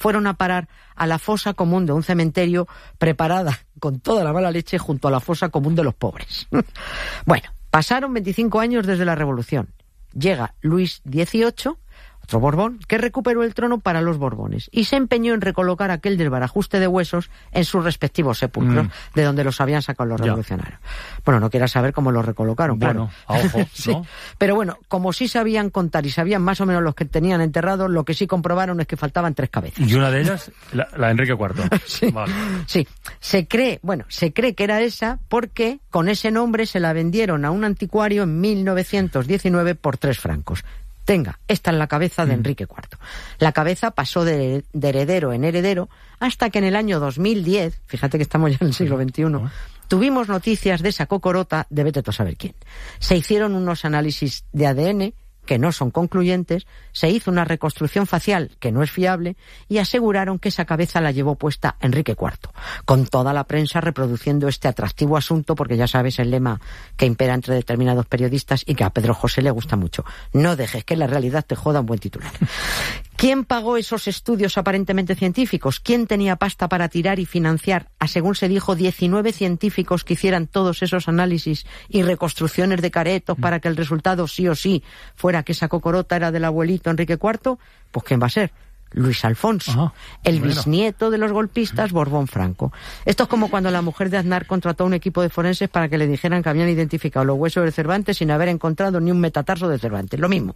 fueron a parar a la fosa común de un cementerio preparada con toda la mala leche junto a la fosa común de los pobres. Bueno, pasaron 25 años desde la Revolución. Llega Luis XVIII, otro Borbón, que recuperó el trono para los Borbones y se empeñó en recolocar aquel desbarajuste de huesos en sus respectivos sepulcros, de donde los habían sacado los revolucionarios. Bueno, no quieras saber cómo los recolocaron, bueno, claro. A ojo, ¿no? Sí. Pero bueno, como sí sabían contar y sabían más o menos los que tenían enterrados, lo que sí comprobaron es que faltaban 3 cabezas. Y una de ellas, la Enrique IV. Sí, vale. Sí. Se cree que era esa porque con ese nombre se la vendieron a un anticuario en 1919 por 3 francos. Tenga, esta es la cabeza de Enrique IV. La cabeza pasó de heredero en heredero hasta que en el año 2010, fíjate que estamos ya en el siglo XXI, tuvimos noticias de esa cocorota de vete tú a saber quién. Se hicieron unos análisis de ADN que no son concluyentes, se hizo una reconstrucción facial que no es fiable y aseguraron que esa cabeza la llevó puesta Enrique IV, con toda la prensa reproduciendo este atractivo asunto, porque ya sabes el lema que impera entre determinados periodistas y que a Pedro José le gusta mucho: no dejes que la realidad te joda un buen titular. ¿Quién pagó esos estudios aparentemente científicos? ¿Quién tenía pasta para tirar y financiar a, según se dijo, 19 científicos que hicieran todos esos análisis y reconstrucciones de caretos para que el resultado sí o sí fuera que esa cocorota era del abuelito Enrique IV? Pues ¿quién va a ser? Luis Alfonso, bisnieto de los golpistas Borbón Franco. Esto es como cuando la mujer de Aznar contrató a un equipo de forenses para que le dijeran que habían identificado los huesos de Cervantes sin haber encontrado ni un metatarso de Cervantes. Lo mismo.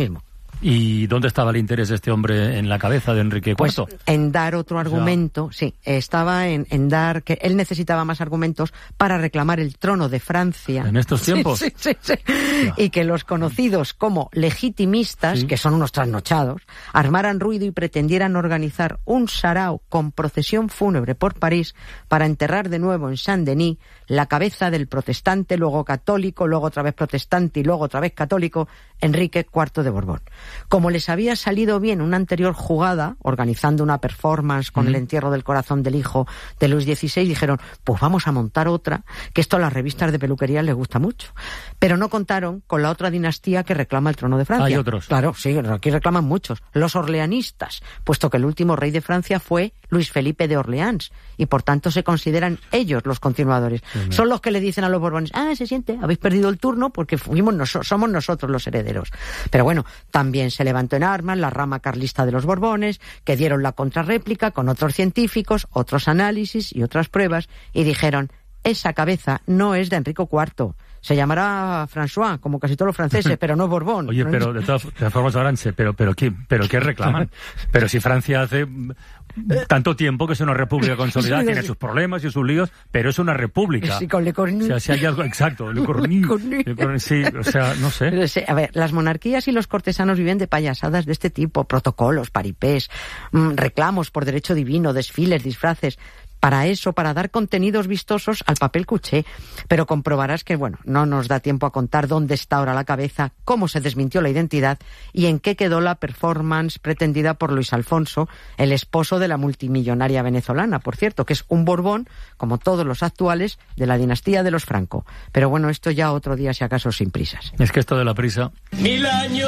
¿Y dónde estaba el interés de este hombre en la cabeza de Enrique IV? Pues en dar otro argumento, sí, estaba en dar que él necesitaba más argumentos para reclamar el trono de Francia. ¿En estos tiempos? Sí. Y que los conocidos como legitimistas, que son unos trasnochados, armaran ruido y pretendieran organizar un sarao con procesión fúnebre por París para enterrar de nuevo en Saint-Denis la cabeza del protestante, luego católico, luego otra vez protestante y luego otra vez católico, Enrique IV de Borbón. Como les había salido bien una anterior jugada, organizando una performance con el entierro del corazón del hijo de Luis XVI, dijeron, pues vamos a montar otra, que esto a las revistas de peluquería les gusta mucho. Pero no contaron con la otra dinastía que reclama el trono de Francia. Hay otros. Claro, sí, aquí reclaman muchos. Los orleanistas, puesto que el último rey de Francia fue Luis Felipe de Orleans, y por tanto se consideran ellos los continuadores. Son los que le dicen a los Borbones, se siente, habéis perdido el turno porque somos nosotros los herederos. Pero bueno, también se levantó en armas la rama carlista de los Borbones, que dieron la contrarréplica con otros científicos, otros análisis y otras pruebas, y dijeron, esa cabeza no es de Enrique IV. Se llamará François, como casi todos los franceses, pero no Borbón. Oye, pero de todas formas, Arantxe, ¿pero qué reclaman? Pero si Francia hace tanto tiempo que es una república consolidada, tiene sus problemas y sus líos, pero es una república. Sí, con Le Cornu. O sea, si hay algo, exacto, Le Cornu. Sí, o sea, no sé. Pero, a ver, las monarquías y los cortesanos viven de payasadas de este tipo, protocolos, paripés, reclamos por derecho divino, desfiles, disfraces. Para eso, para dar contenidos vistosos al papel cuché. Pero comprobarás que, bueno, no nos da tiempo a contar dónde está ahora la cabeza, cómo se desmintió la identidad y en qué quedó la performance pretendida por Luis Alfonso, el esposo de la multimillonaria venezolana, por cierto, que es un Borbón, como todos los actuales, de la dinastía de los Franco. Pero bueno, esto ya otro día, si acaso, sin prisas. Es que esto de la prisa... 1000 años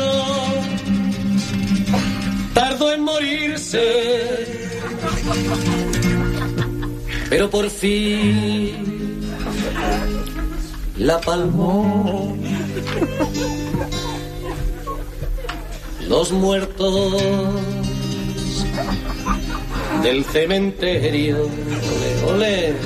tardó en morirse, pero por fin la palmó. Los muertos del cementerio, ole, ole,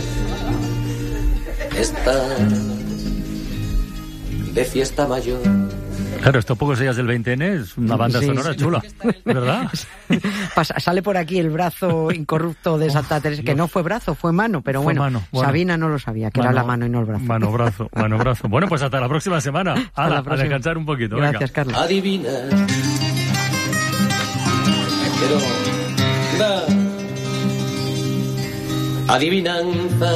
están de fiesta mayor. Claro, estos pocos días del 20N es una banda sonora chula, ¿verdad? Sale por aquí el brazo incorrupto de Santa Teresa, que no fue brazo, fue mano, pero fue bueno, mano. Sabina no lo sabía, que era la mano y no el brazo. Mano, brazo. Bueno, pues hasta la próxima semana. A descansar un poquito. Gracias, venga. Carlos. Adivina. Pero la adivinanza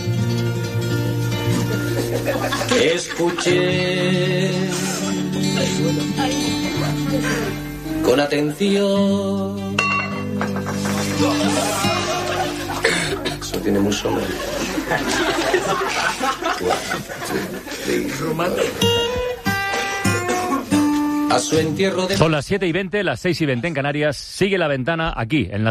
escuché con atención. Eso tiene mucho mérito. A su entierro de... Son las 7:20, las 6:20 en Canarias. Sigue La Ventana aquí, en la